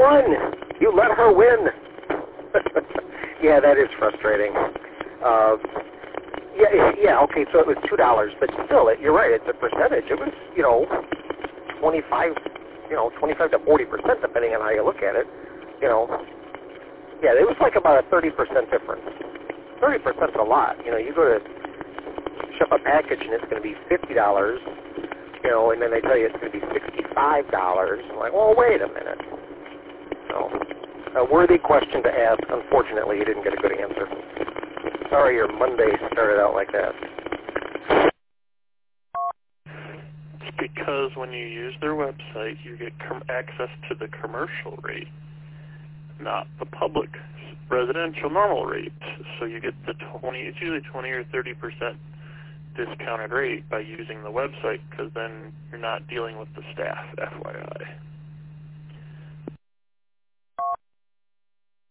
won. You let her win. Yeah, that is frustrating. Okay, so it was $2, but still, you're right, it's a percentage. It was, 25 to 40%, depending on how you look at it. Yeah, it was like about a 30% difference. 30% is a lot. You go to ship a package and it's going to be $50, and then they tell you it's going to be $65. I'm like, well, wait a minute. So, a worthy question to ask. Unfortunately, you didn't get a good answer. Sorry your Monday started out like that. It's because when you use their website, you get access to the commercial rate, not the public residential normal rate. So you get it's usually 20 or 30% discounted rate by using the website, because then you're not dealing with the staff, FYI.